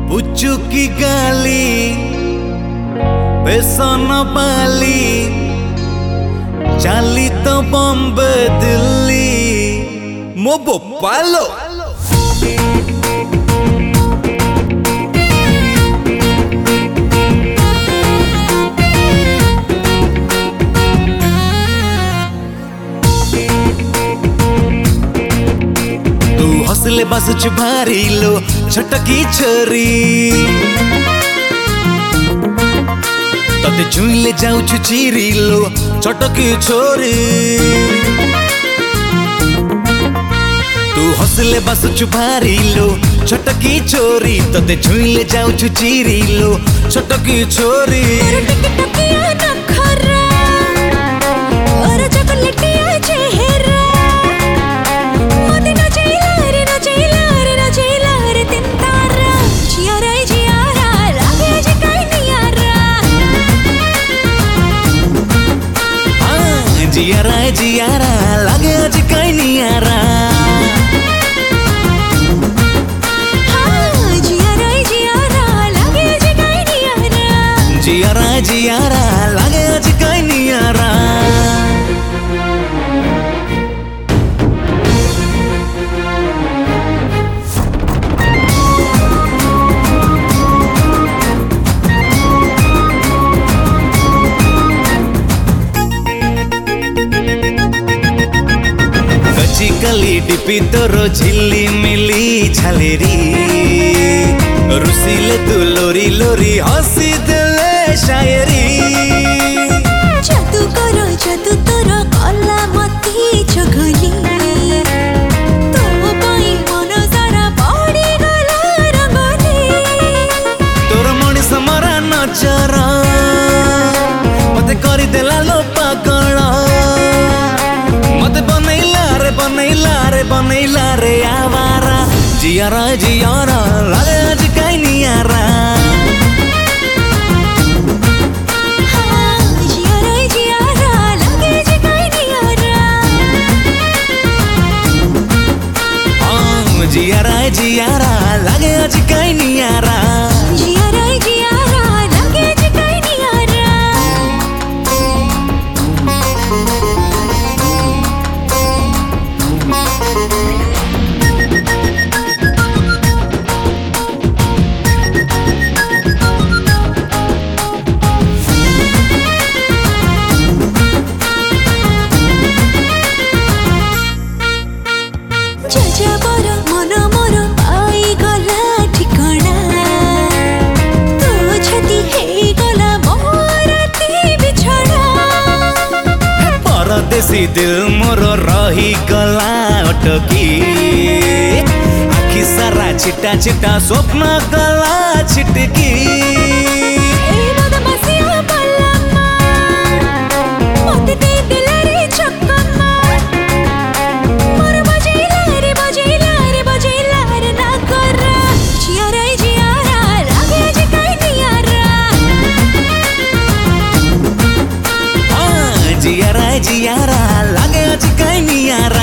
पुचू की गाली बेसन बाली चाली तो बॉम्बे दिल्ली मो बोपालो तू हौसले बस भारी लो छटकी छोरी तते छुईले जाऊ चिरी लो छटकी छोरी तू हौसले बस भारी लो छटकी छोरी तते छुईले जाऊ चिरी लो छटकी छोरी जियारा लगे आज कहीं नियारा जियारा लगे आज कहीं नियारा कली डिपी तोरो झिल्ली मिली झलेरी रुसिले तू लोरी लोरी हसी दिले शायरी जादू तोरो कला मती चगली तो पाई मन सारा पड़ी गला रंगली तोर मनीष मरा नजर मते करी देला लो पागल मते बनैला रे आवारा जियारा लगे आज कहीं नियारा जियारा लगे आज कहीं नियारा जियारा लगे आज कहीं नियारा मन मोर पाई गला ठिकाना तो छती हे गला मोर बिछड़ा परदेसी दिल मोर रही गला अटकी आखि सारा छिटा छिटा स्वप्न गला छिटकी जियारा लगे आज कहीं नियारा।